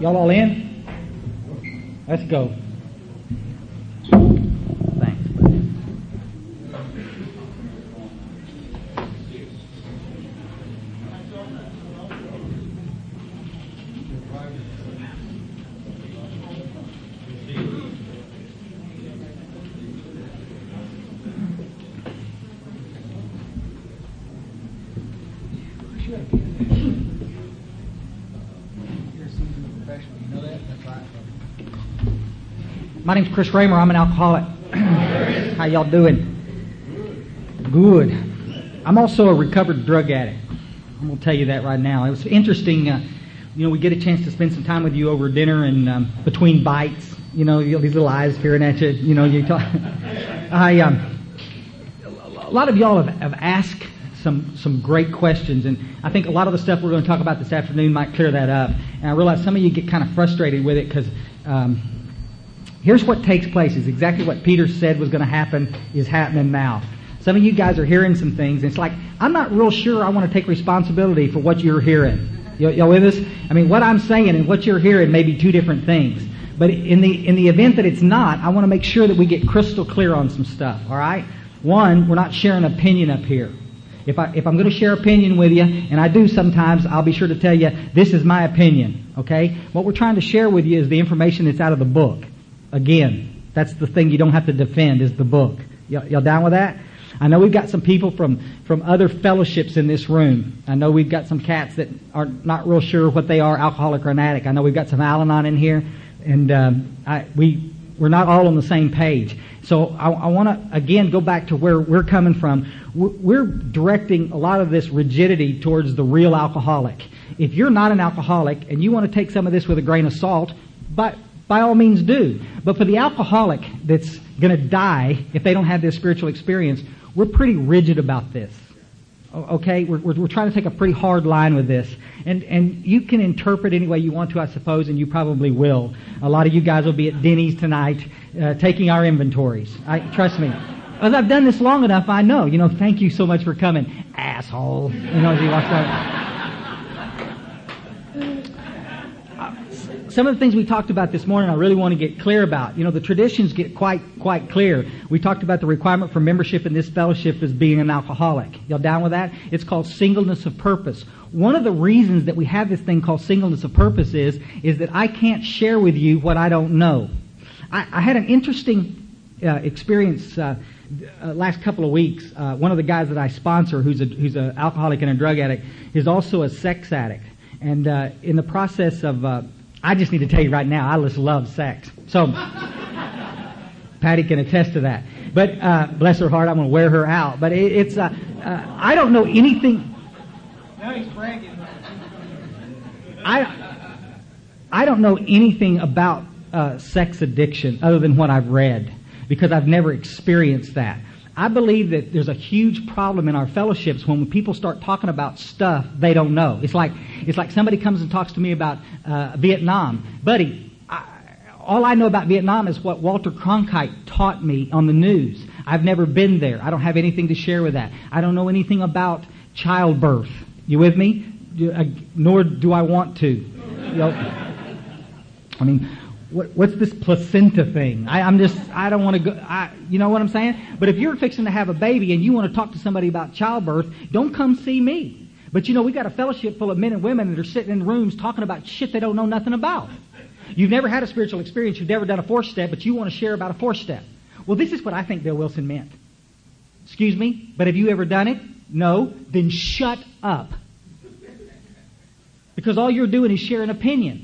Y'all all in? Let's go. Thanks, buddy. My name's Chris Raymer. I'm an alcoholic. How y'all doing? Good. I'm also a recovered drug addict. I'm going to tell you that right now. It was interesting. We get a chance to spend some time with you over dinner and between bites. These little eyes peering at you. You talk. A lot of y'all have asked some great questions, and I think a lot of the stuff we're going to talk about this afternoon might clear that up. And I realize some of you get kind of frustrated with it because here's what takes place. Is exactly what Peter said was going to happen is happening now. Some of you guys are hearing some things. And it's like, I'm not real sure I want to take responsibility for what you're hearing. Y'all with us? I mean, what I'm saying and what you're hearing may be two different things. But in the event that it's not, I want to make sure that we get crystal clear on some stuff. All right? One, we're not sharing opinion up here. If I'm going to share opinion with you, and I do sometimes, I'll be sure to tell you, this is my opinion. Okay? What we're trying to share with you is the information that's out of the book. Again, that's the thing you don't have to defend is the book. Y'all down with that? I know we've got some people from other fellowships in this room. I know we've got some cats that are not real sure what they are, alcoholic or an addict. I know we've got some Al-Anon in here, and we're not all on the same page. So I want to, again, go back to where we're coming from. We're directing a lot of this rigidity towards the real alcoholic. If you're not an alcoholic and you want to take some of this with a grain of salt, but by all means do. But for the alcoholic that's going to die if they don't have this spiritual experience, we're pretty rigid about this. Okay? We're trying to take a pretty hard line with this. And you can interpret any way you want to, I suppose, and you probably will. A lot of you guys will be at Denny's tonight taking our inventories. Trust me. As I've done this long enough, I know. Thank you so much for coming, asshole. As he walks out. Some of the things we talked about this morning I really want to get clear about. The traditions get quite clear. We talked about the requirement for membership in this fellowship as being an alcoholic. Y'all down with that? It's called singleness of purpose. One of the reasons that we have this thing called singleness of purpose is that I can't share with you what I don't know. I had an interesting experience last couple of weeks. One of the guys that I sponsor, who's an alcoholic and a drug addict, is also a sex addict. And in the process of I just need to tell you right now, I just love sex. So, Patty can attest to that. But, bless her heart, I'm going to wear her out. But it's I don't know anything. Now he's bragging. I don't know anything about sex addiction other than what I've read, because I've never experienced that. I believe that there's a huge problem in our fellowships when people start talking about stuff they don't know. It's like somebody comes and talks to me about Vietnam. Buddy, all I know about Vietnam is what Walter Cronkite taught me on the news. I've never been there. I don't have anything to share with that. I don't know anything about childbirth. You with me? Nor do I want to. What's this placenta thing? I don't want to go, you know what I'm saying? But if you're fixing to have a baby and you want to talk to somebody about childbirth, don't come see me. But we've got a fellowship full of men and women that are sitting in rooms talking about shit they don't know nothing about. You've never had a spiritual experience, you've never done a 4-step, but you want to share about a 4-step. Well, this is what I think Bill Wilson meant. Excuse me, but have you ever done it? No? Then shut up. Because all you're doing is sharing opinion.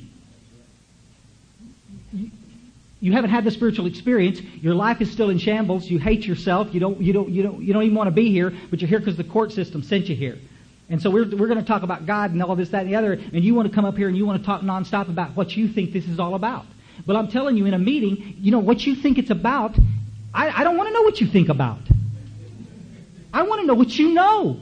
You haven't had the spiritual experience. Your life is still in shambles. You hate yourself. You don't even want to be here, but you're here because the court system sent you here. And so we're going to talk about God and all this, that, and the other, and you want to come up here and you want to talk nonstop about what you think this is all about. But I'm telling you, in a meeting, what you think it's about, I don't want to know what you think about. I want to know what you know.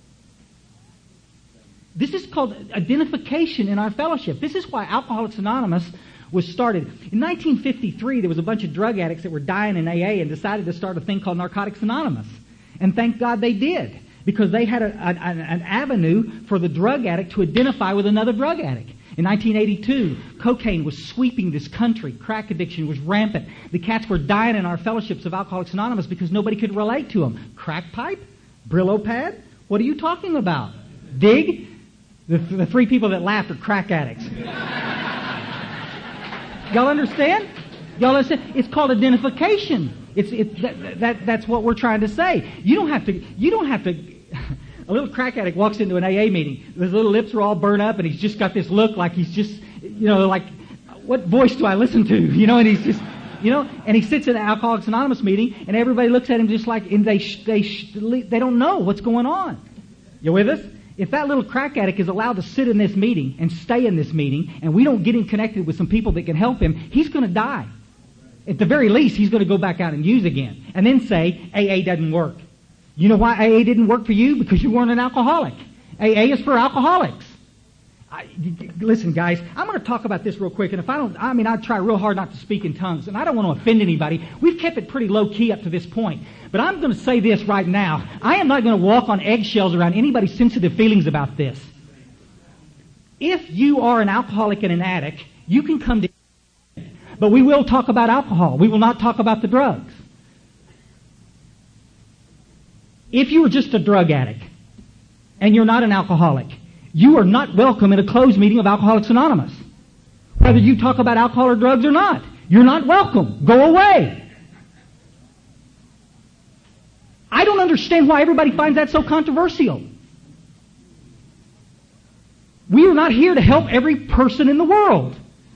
This is called identification in our fellowship. This is why Alcoholics Anonymous was started. In 1953, there was a bunch of drug addicts that were dying in AA and decided to start a thing called Narcotics Anonymous. And thank God they did, because they had an avenue for the drug addict to identify with another drug addict. In 1982, cocaine was sweeping this country. Crack addiction was rampant. The cats were dying in our fellowships of Alcoholics Anonymous because nobody could relate to them. Crack pipe? Brillo pad? What are you talking about? Dig? The three people that laughed are crack addicts. Y'all understand? Y'all understand? It's called identification. That's what we're trying to say. You don't have to. A little crack addict walks into an AA meeting. His little lips are all burnt up, and he's just got this look like he's just, like, what voice do I listen to? And he's just, and he sits in an Alcoholics Anonymous meeting, and everybody looks at him just like, and they don't know what's going on. You with us? If that little crack addict is allowed to sit in this meeting and stay in this meeting, and we don't get him connected with some people that can help him, he's going to die. At the very least, he's going to go back out and use again, and then say, AA doesn't work. You know why AA didn't work for you? Because you weren't an alcoholic. AA is for alcoholics. Listen, guys, I'm going to talk about this real quick, and I try real hard not to speak in tongues, and I don't want to offend anybody. We've kept it pretty low key up to this point. But I'm going to say this right now. I am not going to walk on eggshells around anybody's sensitive feelings about this. If you are an alcoholic and an addict, you can come to, but we will talk about alcohol. We will not talk about the drugs. If you are just a drug addict and you're not an alcoholic, you are not welcome in a closed meeting of Alcoholics Anonymous. Whether you talk about alcohol or drugs or not, you're not welcome. Go away. I don't understand why everybody finds that so controversial. We are not here to help every person in the world.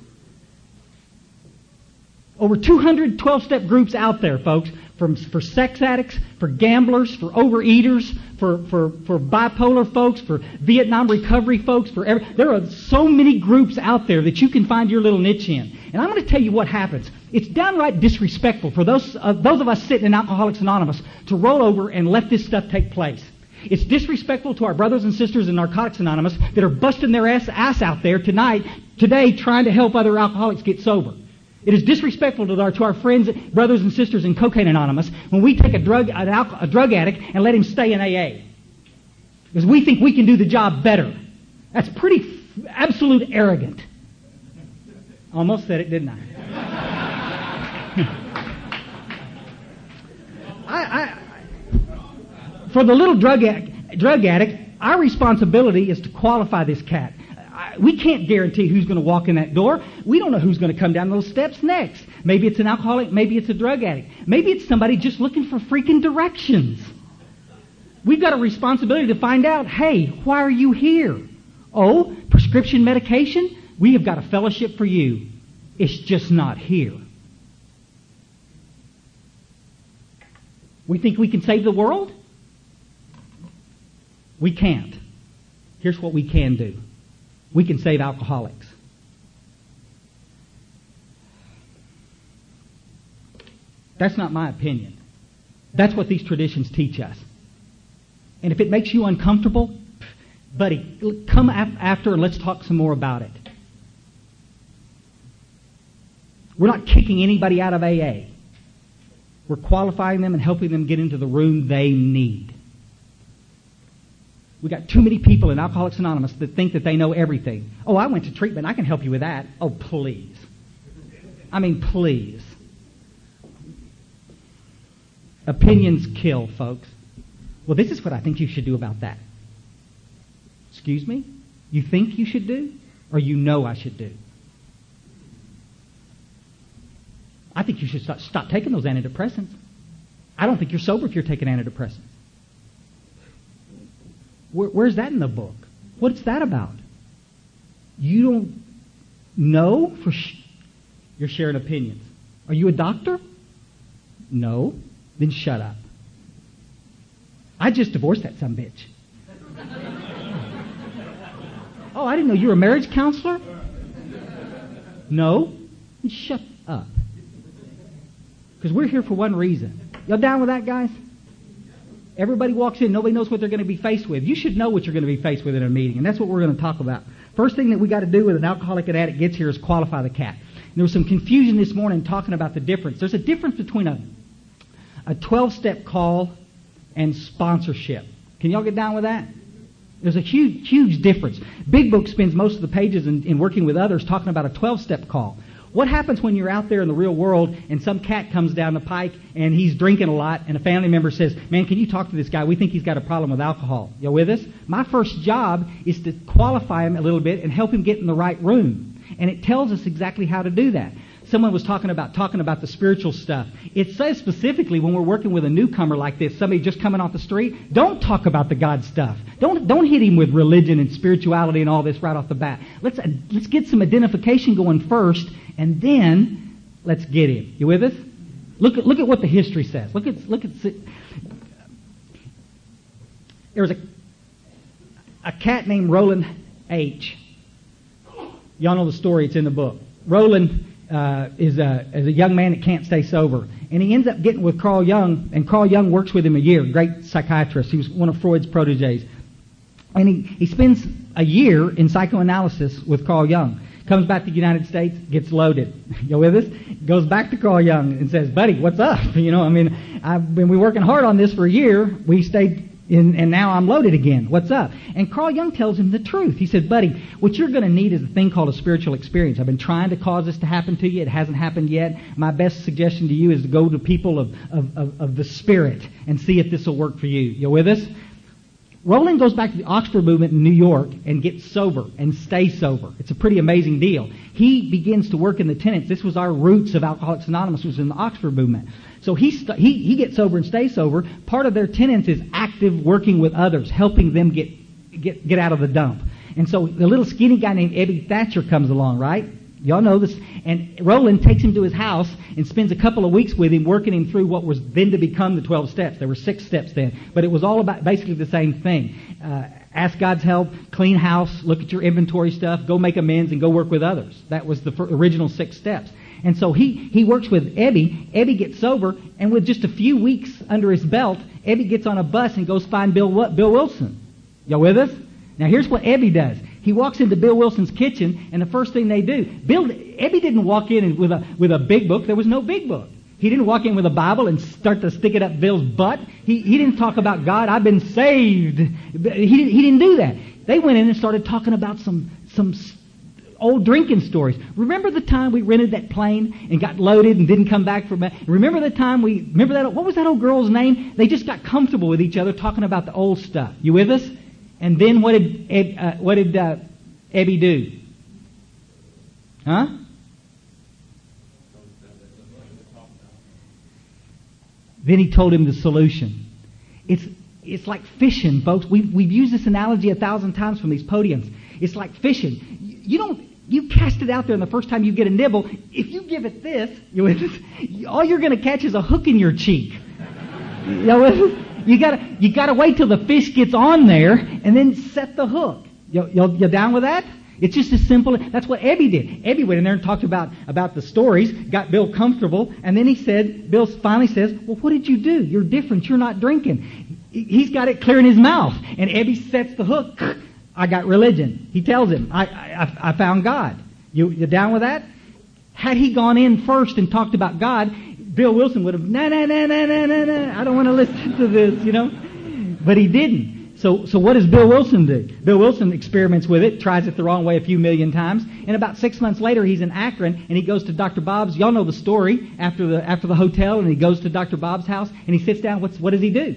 Over 200 12-step groups out there, folks, for sex addicts, for gamblers, for overeaters, for bipolar folks, for Vietnam recovery folks, there are so many groups out there that you can find your little niche in. And I'm going to tell you what happens. It's downright disrespectful for those of us sitting in Alcoholics Anonymous to roll over and let this stuff take place. It's disrespectful to our brothers and sisters in Narcotics Anonymous that are busting their ass out there today trying to help other alcoholics get sober. It is disrespectful to our friends, brothers and sisters in Cocaine Anonymous when we take a drug addict and let him stay in AA. Because we think we can do the job better. That's pretty absolute arrogant. Almost said it, didn't I? For the little drug addict, our responsibility is to qualify this cat. We can't guarantee who's going to walk in that door. We don't know who's going to come down those steps next. Maybe it's an alcoholic, maybe it's a drug addict. Maybe it's somebody just looking for freaking directions. We've got a responsibility to find out, hey, why are you here? Oh, prescription medication? We have got a fellowship for you. It's just not here. We think we can save the world? We can't. Here's what we can do. We can save alcoholics. That's not my opinion. That's what these traditions teach us. And if it makes you uncomfortable, buddy, come after and let's talk some more about it. We're not kicking anybody out of AA. We're qualifying them and helping them get into the room they need. We got too many people in Alcoholics Anonymous that think that they know everything. Oh, I went to treatment. I can help you with that. Oh, please. I mean, please. Opinions kill, folks. Well, this is what I think you should do about that. Excuse me? You think you should do? Or you know I should do? I think you should stop taking those antidepressants. I don't think you're sober if you're taking antidepressants. Where's that in the book? What's that about? You don't know? You're sharing opinions. Are you a doctor? No. Then shut up. I just divorced that sumbitch. Oh, I didn't know you were a marriage counselor? No. Then shut up. Because we're here for one reason. Y'all down with that, guys? Everybody walks in, nobody knows what they're going to be faced with. You should know what you're going to be faced with in a meeting, and that's what we're going to talk about. First thing that we got to do when an alcoholic and addict gets here is qualify the cat. And there was some confusion this morning talking about the difference. There's a difference between a 12-step call and sponsorship. Can y'all get down with that? There's a huge, huge difference. Big Book spends most of the pages in working with others talking about a 12-step call. What happens when you're out there in the real world and some cat comes down the pike and he's drinking a lot and a family member says, man, can you talk to this guy? We think he's got a problem with alcohol. You with us? My first job is to qualify him a little bit and help him get in the right room. And it tells us exactly how to do that. Someone was talking about the spiritual stuff. It says specifically when we're working with a newcomer like this, somebody just coming off the street, don't talk about the God stuff. Don't hit him with religion and spirituality and all this right off the bat. Let's get some identification going first, and then let's get him. You with us? Look at what the history says. Look at. There was a cat named Roland H. Y'all know the story. It's in the book. Roland is a young man that can't stay sober. And he ends up getting with Carl Jung, and Carl Jung works with him a year, great psychiatrist. He was one of Freud's proteges. And he spends a year in psychoanalysis with Carl Jung. Comes back to the United States, gets loaded. You with us? Goes back to Carl Jung and says, buddy, what's up? I've been working hard on this for a year. We stayed and now I'm loaded again. What's up? And Carl Jung tells him the truth. He said, buddy, what you're going to need is a thing called a spiritual experience. I've been trying to cause this to happen to you. It hasn't happened yet. My best suggestion to you is to go to people of the Spirit and see if this will work for you. You with us? Roland goes back to the Oxford movement in New York and gets sober and stays sober. It's a pretty amazing deal. He begins to work in the tenets. This was our roots of Alcoholics Anonymous, was in the Oxford movement. So he gets sober and stays sober. Part of their tenets is active working with others, helping them get out of the dump. And so the little skinny guy named Eddie Thatcher comes along, right? Y'all know this. And Roland takes him to his house and spends a couple of weeks with him, working him through what was then to become the 12 steps. There were 6 steps then. But it was all about basically the same thing. Ask God's help, clean house, look at your inventory stuff, go make amends, and go work with others. That was the original 6 steps. And so he works with Ebby. Ebby gets sober, and with just a few weeks under his belt, Ebby gets on a bus and goes find Bill Wilson. Y'all with us? Now here's what Ebby does. He walks into Bill Wilson's kitchen, and the first thing they do, Ebby didn't walk in with a big book. There was no big book. He didn't walk in with a Bible and start to stick it up Bill's butt. He didn't talk about God. I've been saved. He didn't do that. They went in and started talking about some old drinking stories. Remember the time we rented that plane and got loaded and didn't come back from it? Remember that? What was that old girl's name? They just got comfortable with each other talking about the old stuff. You with us? And then what did Ebby do? Huh? Then he told him the solution. It's like fishing, folks. We've used this analogy 1,000 times from these podiums. It's like fishing. You cast it out there, and the first time you get a nibble, if you give it this, all you're going to catch is a hook in your cheek. You gotta wait till the fish gets on there and then set the hook. You down with that? It's just as simple. That's what Ebby did. Ebby went in there and talked about the stories, got Bill comfortable, and then Bill finally says, well, what did you do? You're different. You're not drinking. He's got it clear in his mouth. And Ebby sets the hook. I got religion. He tells him, I found God. You down with that? Had he gone in first and talked about God, Bill Wilson would have, no, I don't want to listen to this, But he didn't. So what does Bill Wilson do? Bill Wilson experiments with it, tries it the wrong way a few million times, and about 6 months later he's in Akron, and he goes to Dr. Bob's. Y'all know the story, after the hotel, and he goes to Dr. Bob's house, and he sits down. What does he do?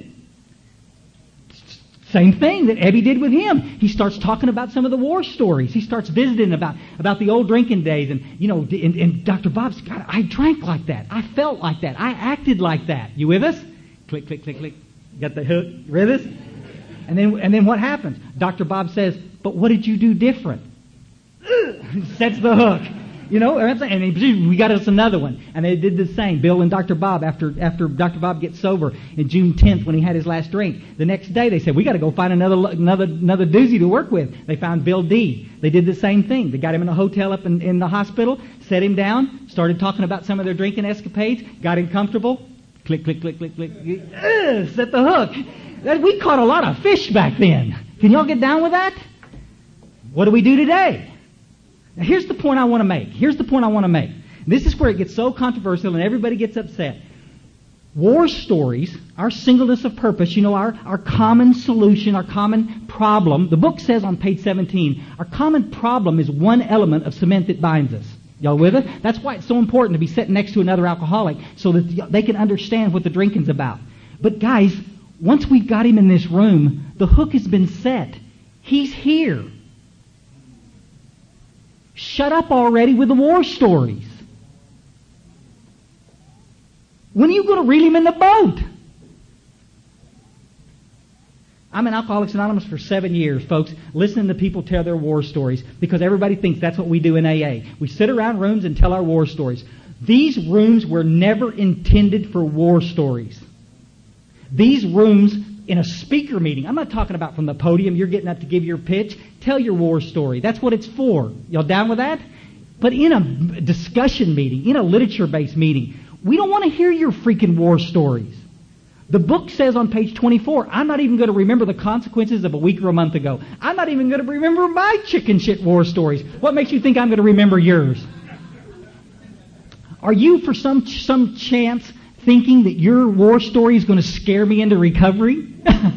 Same thing that Ebby did with him. He starts talking about some of the war stories. He starts visiting about the old drinking days. And Dr. Bob's, God, I drank like that. I felt like that. I acted like that. You with us? Click, click, click, click. Got the hook? You with us? And then what happens? Dr. Bob says, but what did you do different? Sets the hook. And we got us another one. And they did the same. Bill and Dr. Bob, after Dr. Bob gets sober in June 10th when he had his last drink, the next day they said, we got to go find another doozy to work with. They found Bill D. They did the same thing. They got him in a hotel up in the hospital, set him down, started talking about some of their drinking escapades, got him comfortable. Click, click, click, click, click. Set the hook. We caught a lot of fish back then. Can y'all get down with that? What do we do today? Now, here's the point I want to make. This is where it gets so controversial and everybody gets upset. War stories, our singleness of purpose, our common solution, our common problem. The book says on page 17, our common problem is one element of cement that binds us. Y'all with it? That's why it's so important to be sitting next to another alcoholic so that they can understand what the drinking's about. But guys, once we've got him in this room, the hook has been set. He's here. Shut up already with the war stories. When are you going to reel him in the boat? I'm in Alcoholics Anonymous for 7 years, folks, listening to people tell their war stories because everybody thinks that's what we do in AA. We sit around rooms and tell our war stories. These rooms were never intended for war stories. These rooms in a speaker meeting, I'm not talking about from the podium, you're getting up to give your pitch, tell your war story. That's what it's for. Y'all down with that? But in a discussion meeting, in a literature-based meeting, we don't want to hear your freaking war stories. The book says on page 24, I'm not even going to remember the consequences of a week or a month ago. I'm not even going to remember my chicken shit war stories. What makes you think I'm going to remember yours? Are you, for some chance, thinking that your war story is going to scare me into recovery?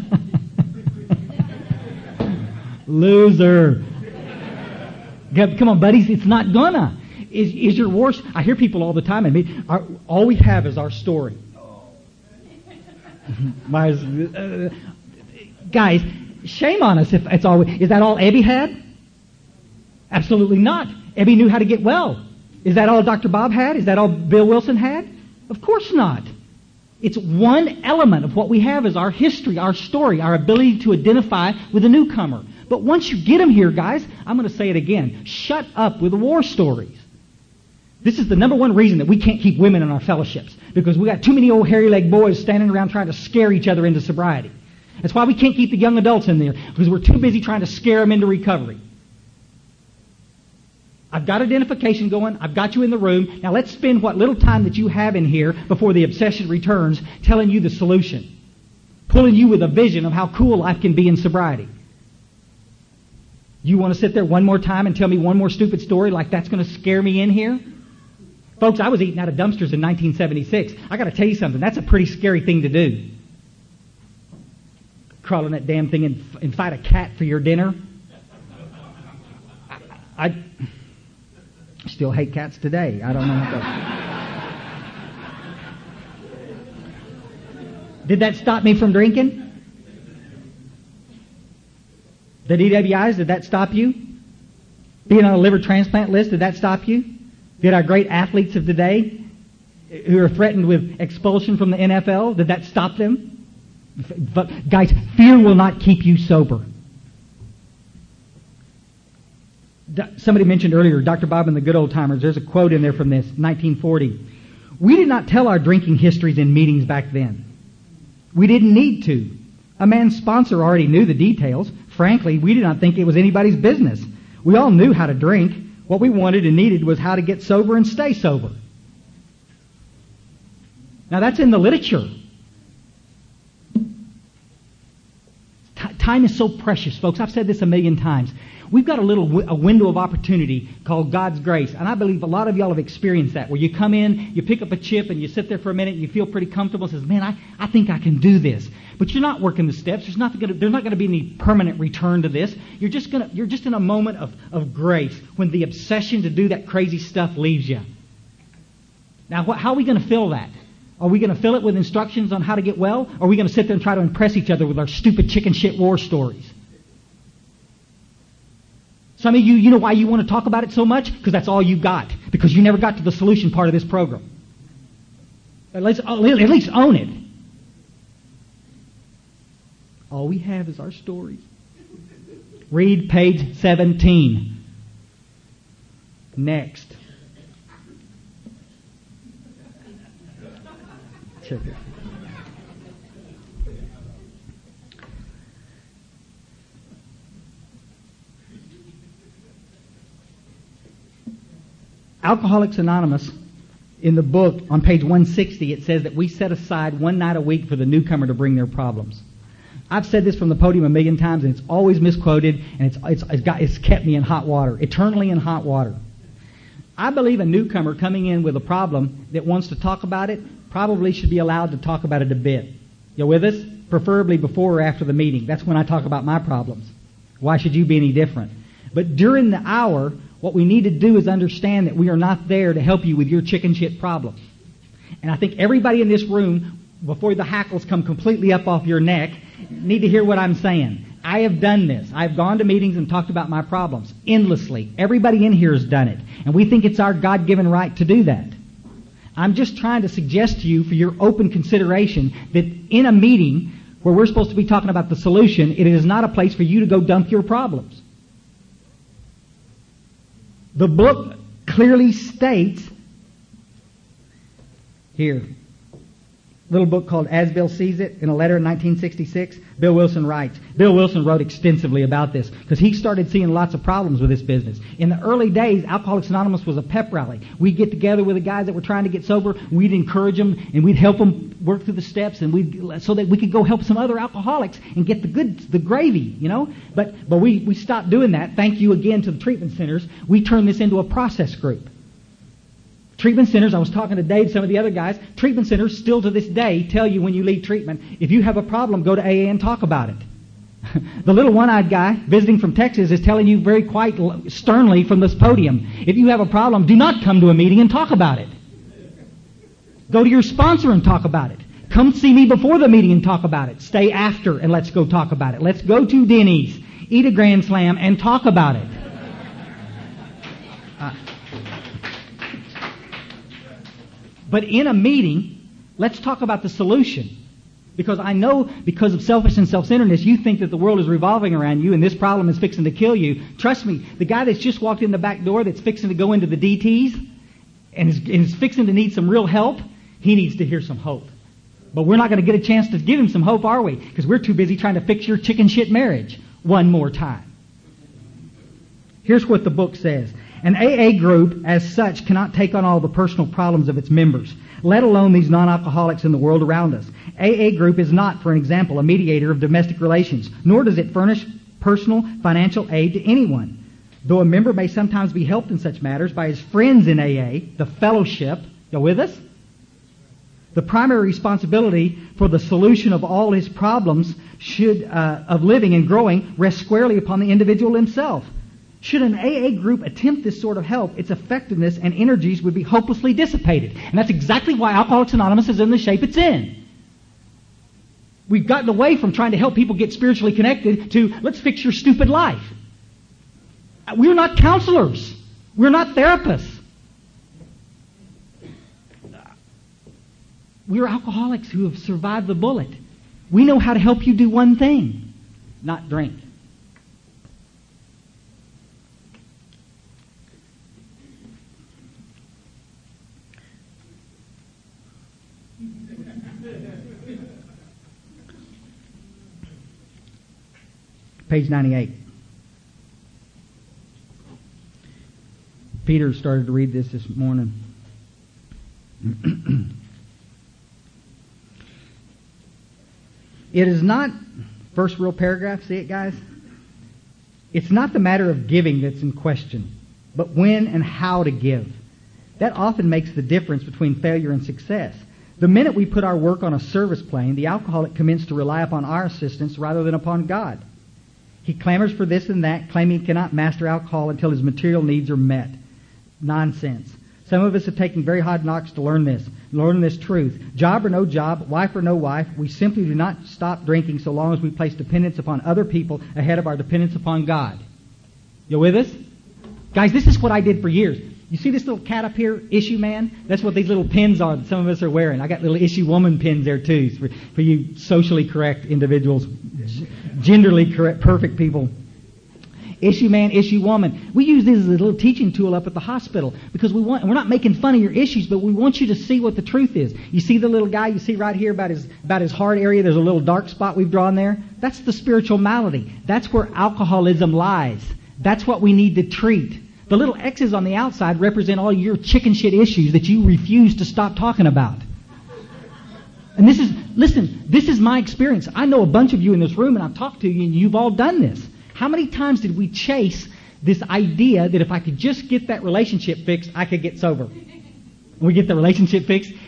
Loser. Come on, buddies, it's not gonna. Is your war... I hear people all the time, and all we have is our story. Guys, shame on us if it's all... Is that all Ebby had? Absolutely not. Ebby knew how to get well. Is that all Dr. Bob had? Is that all Bill Wilson had? Of course not. It's one element of what we have is our history, our story, our ability to identify with a newcomer. But once you get them here, guys, I'm going to say it again. Shut up with the war stories. This is the number one reason that we can't keep women in our fellowships. Because we got too many old hairy-legged boys standing around trying to scare each other into sobriety. That's why we can't keep the young adults in there. Because we're too busy trying to scare them into recovery. I've got identification going. I've got you in the room. Now let's spend what little time that you have in here before the obsession returns telling you the solution. Pulling you with a vision of how cool life can be in sobriety. You want to sit there one more time and tell me one more stupid story like that's going to scare me in here? Folks, I was eating out of dumpsters in 1976. I got to tell you something. That's a pretty scary thing to do. Crawl in that damn thing and fight a cat for your dinner. I still hate cats today. I don't know what Did that stop me from drinking? The DWIs, did that stop you? Being on a liver transplant list, did that stop you? Did our great athletes of today, who are threatened with expulsion from the NFL, did that stop them? But guys, fear will not keep you sober. Somebody mentioned earlier, Dr. Bob and the Good Old Timers, there's a quote in there from this, 1940. We did not tell our drinking histories in meetings back then. We didn't need to. A man's sponsor already knew the details. Frankly, we did not think it was anybody's business. We all knew how to drink. What we wanted and needed was how to get sober and stay sober. Now that's in the literature. Time is so precious, folks. I've said this a million times. We've got a window of opportunity called God's grace. And I believe a lot of y'all have experienced that, where you come in, you pick up a chip, and you sit there for a minute, and you feel pretty comfortable, and says, man, I think I can do this. But you're not working the steps. There's not going to be any permanent return to this. You're just in a moment of grace when the obsession to do that crazy stuff leaves you. Now, how are we going to fill that? Are we going to fill it with instructions on how to get well? Or are we going to sit there and try to impress each other with our stupid chicken shit war stories? Some of you know why you want to talk about it so much? Because that's all you got. Because you never got to the solution part of this program. At least own it. All we have is our stories. Read page 17. Next. Check it. Alcoholics Anonymous, in the book, on page 160, it says that we set aside one night a week for the newcomer to bring their problems. I've said this from the podium a million times, and it's always misquoted, and it's kept me in hot water, eternally in hot water. I believe a newcomer coming in with a problem that wants to talk about it, probably should be allowed to talk about it a bit. You with us? Preferably before or after the meeting. That's when I talk about my problems. Why should you be any different? But during the hour, what we need to do is understand that we are not there to help you with your chicken shit problem. And I think everybody in this room, before the hackles come completely up off your neck, need to hear what I'm saying. I have done this. I've gone to meetings and talked about my problems endlessly. Everybody in here has done it. And we think it's our God-given right to do that. I'm just trying to suggest to you for your open consideration that in a meeting where we're supposed to be talking about the solution, it is not a place for you to go dump your problems. The book clearly states here, little book called As Bill Sees It, in a letter in 1966, Bill Wilson writes. Bill Wilson wrote extensively about this because he started seeing lots of problems with this business. In the early days, Alcoholics Anonymous was a pep rally. We'd get together with the guys that were trying to get sober. We'd encourage them and we'd help them work through the steps, and so that we could go help some other alcoholics and get the gravy, you know. But we stopped doing that. Thank you again to the treatment centers. We turned this into a process group. Treatment centers, I was talking to Dave, some of the other guys, treatment centers still to this day tell you when you leave treatment, if you have a problem, go to AA and talk about it. The little one-eyed guy visiting from Texas is telling you very quite sternly from this podium, if you have a problem, do not come to a meeting and talk about it. Go to your sponsor and talk about it. Come see me before the meeting and talk about it. Stay after and let's go talk about it. Let's go to Denny's, eat a Grand Slam, and talk about it. But in a meeting, let's talk about the solution. Because I know because of selfish and self-centeredness, you think that the world is revolving around you and this problem is fixing to kill you. Trust me, the guy that's just walked in the back door that's fixing to go into the DTs and is fixing to need some real help, he needs to hear some hope. But we're not going to get a chance to give him some hope, are we? Because we're too busy trying to fix your chicken shit marriage one more time. Here's what the book says. An AA group, as such, cannot take on all the personal problems of its members, let alone these non-alcoholics in the world around us. AA group is not, for an example, a mediator of domestic relations, nor does it furnish personal financial aid to anyone. Though a member may sometimes be helped in such matters by his friends in AA, the fellowship, you with us? The primary responsibility for the solution of all his problems of living and growing rests squarely upon the individual himself. Should an AA group attempt this sort of help, its effectiveness and energies would be hopelessly dissipated. And that's exactly why Alcoholics Anonymous is in the shape it's in. We've gotten away from trying to help people get spiritually connected to, let's fix your stupid life. We're not counselors. We're not therapists. We're alcoholics who have survived the bullet. We know how to help you do one thing, not drink. Page 98. Peter started to read this morning. It is not, first real paragraph, see it guys? It's not the matter of giving that's in question, but when and how to give. That often makes the difference between failure and success. The minute we put our work on a service plane, the alcoholic commences to rely upon our assistance rather than upon God. He clamors for this and that, claiming he cannot master alcohol until his material needs are met. Nonsense. Some of us have taken very hard knocks to learn this truth. Job or no job, wife or no wife, we simply do not stop drinking so long as we place dependence upon other people ahead of our dependence upon God. You with us? Guys, this is what I did for years. You see this little cat up here, issue man? That's what these little pins are that some of us are wearing. I got little issue woman pins there too for you socially correct individuals, genderly correct, perfect people. Issue man, issue woman. We use this as a little teaching tool up at the hospital because we're not making fun of your issues, but we want you to see what the truth is. You see the little guy you see right here about his heart area, there's a little dark spot we've drawn there? That's the spiritual malady. That's where alcoholism lies. That's what we need to treat. The little X's on the outside represent all your chicken shit issues that you refuse to stop talking about. And this is my experience. I know a bunch of you in this room, and I've talked to you, and you've all done this. How many times did we chase this idea that if I could just get that relationship fixed, I could get sober? We get the relationship fixed.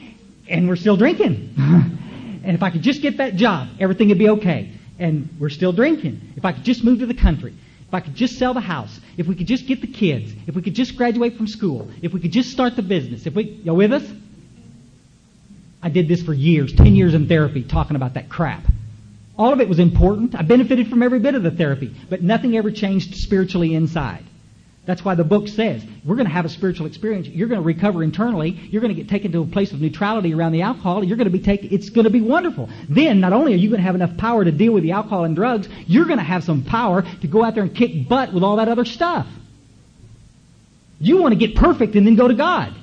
And we're still drinking. And if I could just get that job, everything would be okay. And we're still drinking. If I could just move to the country. If I could just sell the house. If we could just get the kids. If we could just graduate from school. If we could just start the business. Y'all with us? I did this for years, 10 years in therapy, talking about that crap. All of it was important. I benefited from every bit of the therapy. But nothing ever changed spiritually inside. That's why the book says, we're going to have a spiritual experience. You're going to recover internally. You're going to get taken to a place of neutrality around the alcohol. You're going to be taken. It's going to be wonderful. Then, not only are you going to have enough power to deal with the alcohol and drugs, you're going to have some power to go out there and kick butt with all that other stuff. You want to get perfect and then go to God.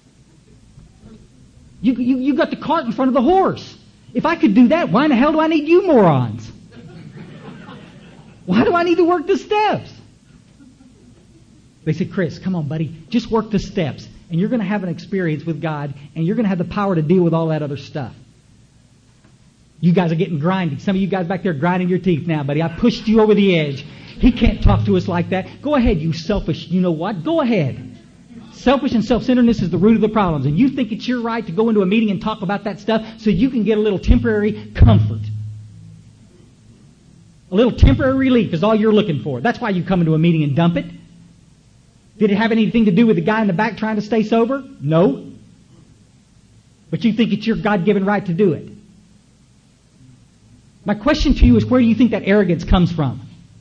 You got the cart in front of the horse. If I could do that, why in the hell do I need you morons? Why do I need to work the steps? They said, Chris, come on, buddy, just work the steps, and you're going to have an experience with God, and you're going to have the power to deal with all that other stuff. You guys are getting grinding. Some of you guys back there grinding your teeth now, buddy. I pushed you over the edge. He can't talk to us like that. Go ahead, you selfish, you know what? Go ahead. Selfish and self-centeredness is the root of the problems, and you think it's your right to go into a meeting and talk about that stuff so you can get a little temporary comfort. A little temporary relief is all you're looking for. That's why you come into a meeting and dump it. Did it have anything to do with the guy in the back trying to stay sober? No. But you think it's your God-given right to do it. My question to you is, where do you think that arrogance comes from?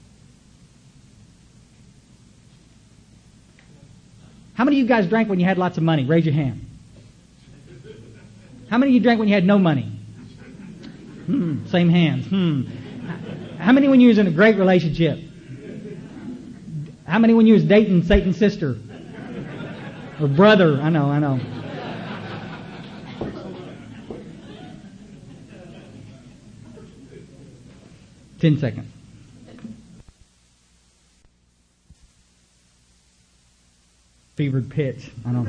How many of you guys drank when you had lots of money? Raise your hand. How many of you drank when you had no money? Same hands. How many when you was in a great relationship? How many when you was dating Satan's sister? Or brother? I know. 10 seconds. Fevered pitch. I know.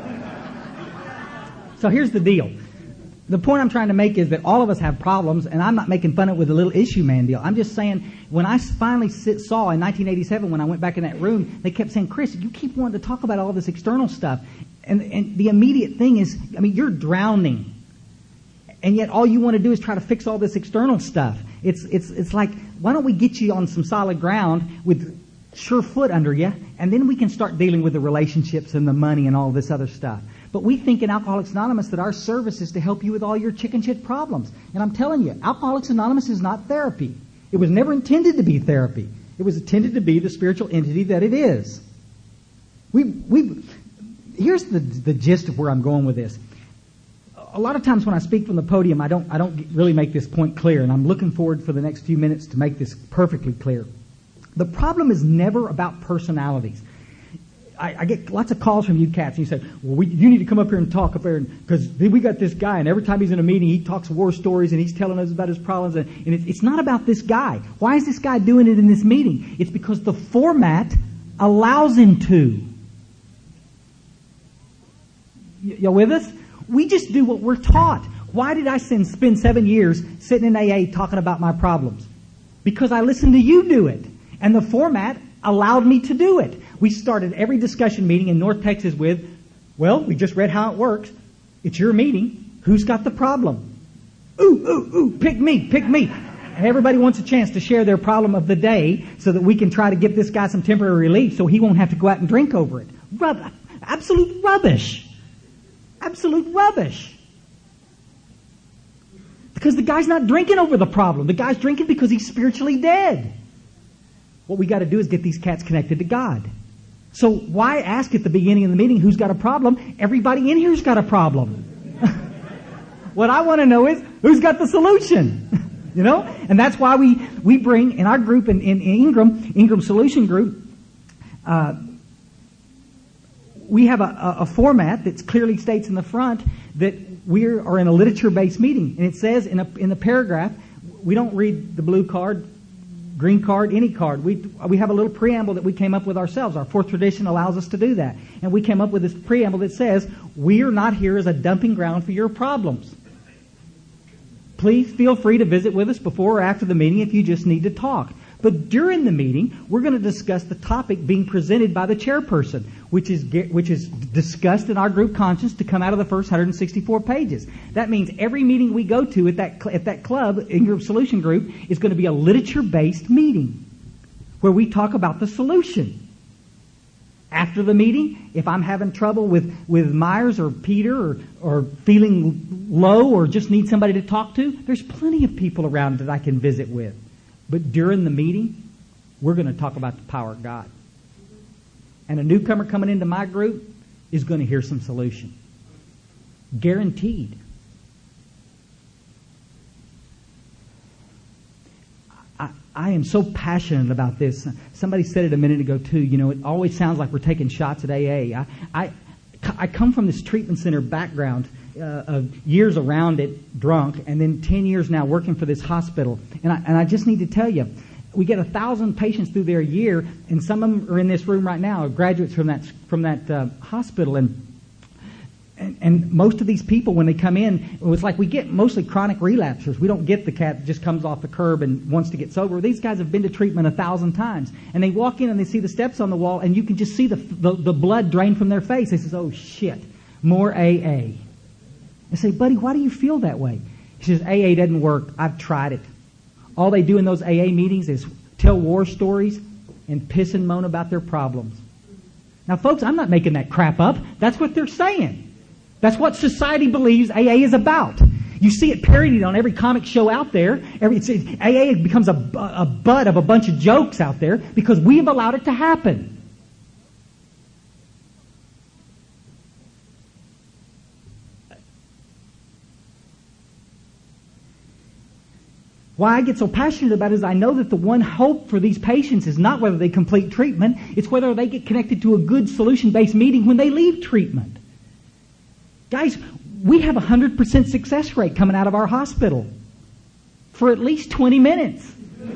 So here's the deal. The point I'm trying to make is that all of us have problems, and I'm not making fun of it with a little issue man deal. I'm just saying, when I finally saw in 1987, when I went back in that room, they kept saying, Chris, you keep wanting to talk about all this external stuff. And the immediate thing is, you're drowning. And yet all you want to do is try to fix all this external stuff. It's like, why don't we get you on some solid ground with sure foot under you, and then we can start dealing with the relationships and the money and all this other stuff. But we think in Alcoholics Anonymous that our service is to help you with all your chicken shit problems. And I'm telling you, Alcoholics Anonymous is not therapy. It was never intended to be therapy. It was intended to be the spiritual entity that it is. Here's the gist of where I'm going with this. A lot of times when I speak from the podium, I don't really make this point clear, and I'm looking forward for the next few minutes to make this perfectly clear. The problem is never about personalities. I get lots of calls from you cats, and you say, well, you need to come up here and talk up there, because we got this guy, and every time he's in a meeting, he talks war stories, and he's telling us about his problems, and it's not about this guy. Why is this guy doing it in this meeting? It's because the format allows him to. Y'all with us? We just do what we're taught. Why did I spend 7 years sitting in AA talking about my problems? Because I listened to you do it. And the format allowed me to do it. We started every discussion meeting in North Texas with, well, we just read how it works. It's your meeting. Who's got the problem? Ooh, pick me. And everybody wants a chance to share their problem of the day so that we can try to give this guy some temporary relief so he won't have to go out and drink over it. Absolute rubbish. Absolute rubbish. Because the guy's not drinking over the problem. The guy's drinking because he's spiritually dead. What we got to do is get these cats connected to God. So why ask at the beginning of the meeting who's got a problem? Everybody in here's got a problem. What I want to know is who's got the solution. You know? And that's why we bring in our group in Ingram Solution Group, we have a format that clearly states in the front that we are in a literature-based meeting. And it says in the paragraph, we don't read the blue card, green card, any card. We have a little preamble that we came up with ourselves. Our fourth tradition allows us to do that. And we came up with this preamble that says, we are not here as a dumping ground for your problems. Please feel free to visit with us before or after the meeting if you just need to talk. But during the meeting, we're going to discuss the topic being presented by the chairperson. which is discussed in our group conscience to come out of the first 164 pages. That means every meeting we go to at that club, in-group solution group, is going to be a literature-based meeting where we talk about the solution. After the meeting, if I'm having trouble with Myers or Peter or feeling low or just need somebody to talk to, there's plenty of people around that I can visit with. But during the meeting, we're going to talk about the power of God. And a newcomer coming into my group is going to hear some solution. Guaranteed. I am so passionate about this. Somebody said it a minute ago too. You know, it always sounds like we're taking shots at AA. I come from this treatment center background of years around it, drunk, and then 10 years now working for this hospital. And I just need to tell you, we get 1,000 patients through there a year, and some of them are in this room right now, graduates from that hospital. And most of these people, when they come in, it's like we get mostly chronic relapsers. We don't get the cat that just comes off the curb and wants to get sober. These guys have been to treatment 1,000 times. And they walk in and they see the steps on the wall, and you can just see the blood drain from their face. They says, "Oh, shit, more AA." I say, "Buddy, why do you feel that way?" He says, "AA doesn't work. I've tried it. All they do in those AA meetings is tell war stories and piss and moan about their problems." Now, folks, I'm not making that crap up. That's what they're saying. That's what society believes AA is about. You see it parodied on every comic show out there. AA becomes a butt of a bunch of jokes out there because we have allowed it to happen. Why I get so passionate about it is I know that the one hope for these patients is not whether they complete treatment, it's whether they get connected to a good solution-based meeting when they leave treatment. Guys, we have a 100% success rate coming out of our hospital for at least 20 minutes.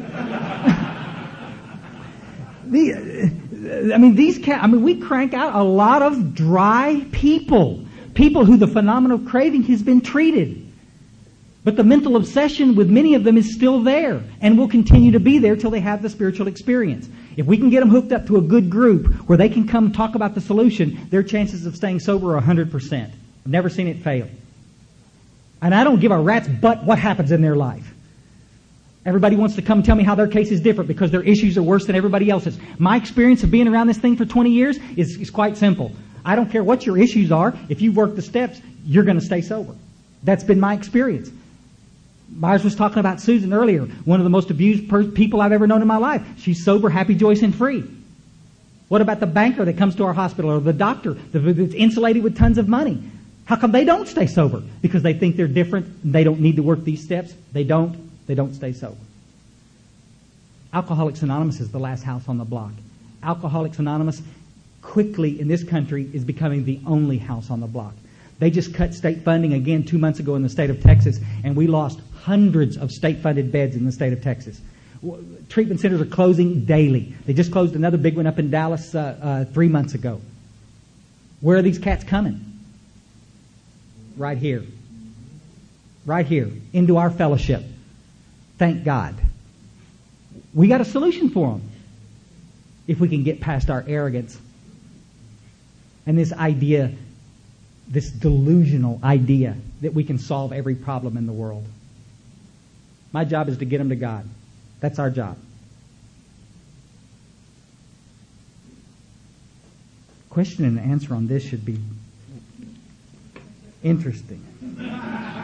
We crank out a lot of dry people who the phenomenon of craving has been treated. But the mental obsession with many of them is still there and will continue to be there till they have the spiritual experience. If we can get them hooked up to a good group where they can come talk about the solution, their chances of staying sober are 100%. I've never seen it fail. And I don't give a rat's butt what happens in their life. Everybody wants to come tell me how their case is different because their issues are worse than everybody else's. My experience of being around this thing for 20 years is quite simple. I don't care what your issues are. If you've worked the steps, you're going to stay sober. That's been my experience. Myers was talking about Susan earlier, one of the most abused people I've ever known in my life. She's sober, happy, joyous, and free. What about the banker that comes to our hospital or the doctor that's insulated with tons of money? How come they don't stay sober? Because they think they're different. They don't need to work these steps. They don't stay sober. Alcoholics Anonymous is the last house on the block. Alcoholics Anonymous quickly in this country is becoming the only house on the block. They just cut state funding again 2 months ago in the state of Texas, and we lost hundreds of state-funded beds in the state of Texas. Treatment centers are closing daily. They just closed another big one up in Dallas 3 months ago. Where are these cats coming? Right here. Right here. Into our fellowship. Thank God. We got a solution for them. If we can get past our arrogance and this idea, this delusional idea that we can solve every problem in the world. My job is to get them to God. That's our job. Question and answer on this should be interesting.